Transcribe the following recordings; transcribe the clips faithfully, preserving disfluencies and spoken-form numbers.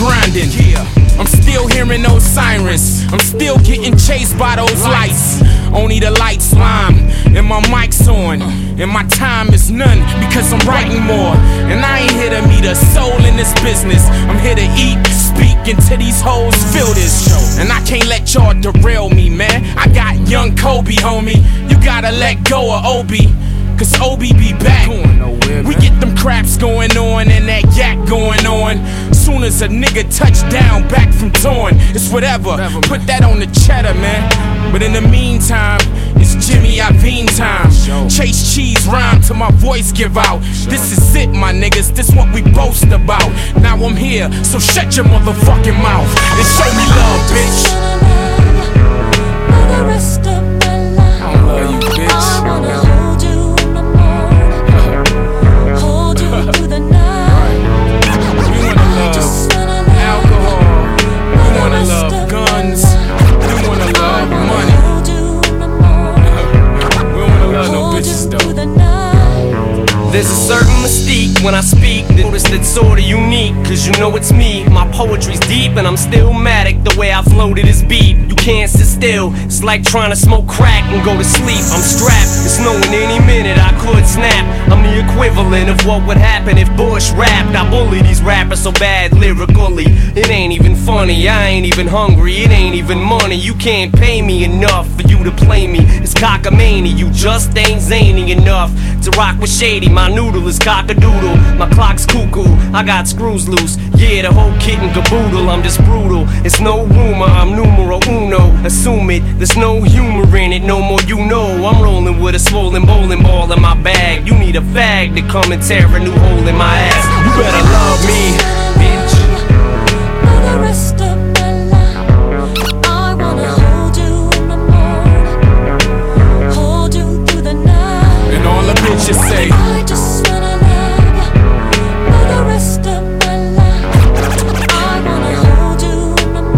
grinding. Yeah. I'm still hearing those sirens. I'm still getting chased by those lights. Only the lights lime, and my mic's on, and my time is none because I'm writing more. And I ain't here to meet a soul in this business. I'm here to eat, speak, until these hoes feel this. And I can't let y'all derail me, man. I got young Kobe, homie. You gotta let go of Obi, cause Obi be back. We get them craps going on and that yak going on. Soon as a nigga touch down back from torn, it's whatever, put that on the cheddar, man. But in the meantime, it's Jimmy Iovine time. Chase cheese rhyme till my voice give out. This is it, my niggas, this what we boast about. Now I'm here, so shut your motherfucking mouth and show me love, bitch. For the rest of my life, I don't love you, bitch. I wanna hold you in the morning, hold you through the night. We wanna love Just wanna love alcohol. for We the wanna rest love of guns. my life. We wanna I love wanna money. hold you in the morning, We don't wanna love no hold you bitches through though. the night. There's a certain mystique when I speak, notice that's sorta unique, cause you know it's me. My poetry's deep and I'm still matic, the way I floated is beat. You can't sit still, it's like trying to smoke crack and go to sleep. I'm strapped, it's knowing any minute I could snap. I'm the equivalent of what would happen if Bush rapped. I bully these rappers so bad lyrically, it ain't even funny, I ain't even hungry, it ain't even money. You can't pay me enough for you to play me, it's cockamamie. You just ain't zany enough to rock with Shady. My noodle is cock-a-doodle, my clock's cuckoo, I got screws loose. Yeah, the whole kit and caboodle, I'm just brutal. It's no rumor, I'm numero uno. Assume it, there's no humor in it, no more you know. I'm rolling with a swollen bowling ball in my bag. You need a fag to come and tear a new hole in my ass. You better love me, bitch. For the rest of my life, I wanna hold you in the morning, hold you through the night. And all the bitches say, I just wanna love you for the rest of my life. I wanna hold you in the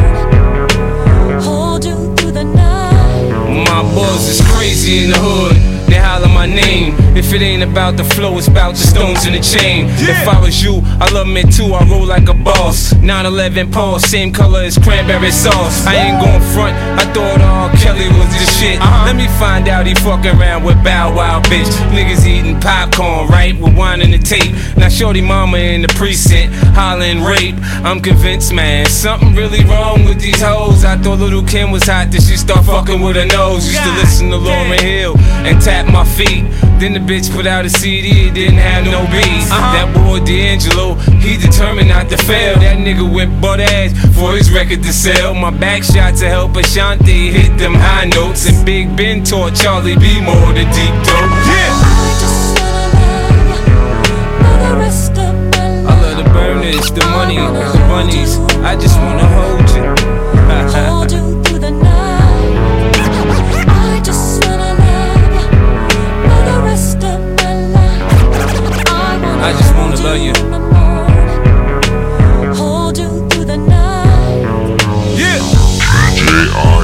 morning, hold you through the night. my buzz is crazy in the hood. They holler my name. If it ain't about the flow, it's about the stones in the chain. If I was you, I love me too, I roll like a boss. nine eleven Paul, same color as cranberry sauce. I ain't gon' front, I thought R. Kelly was the shit. Let me find out he fucking around with Bow Wow, bitch. Niggas eating popcorn, right, with wine and the tape. Now shorty mama in the precinct, hollering rape. I'm convinced, man, something really wrong with these hoes. I thought Little Kim was hot, then she start fucking with her nose. Used to listen to Lauryn Hill and tap my feet. Then the bitch put out a C D, it didn't have no beats. That boy D'Angelo, he determined not to fail. That nigga went butt ass for his record to sell. My back shot to help Ashanti hit them high notes. And Big Ben taught Charlie B more the deep throat. Yeah! I just wanna love you for the rest of my life. I love the burners, the money, the bunnies. I just wanna hold you. Hold you through the night. I just wanna love you for the rest of my life. I wanna I just wanna hold love you. in the morning, hold you through the night. Yeah! D J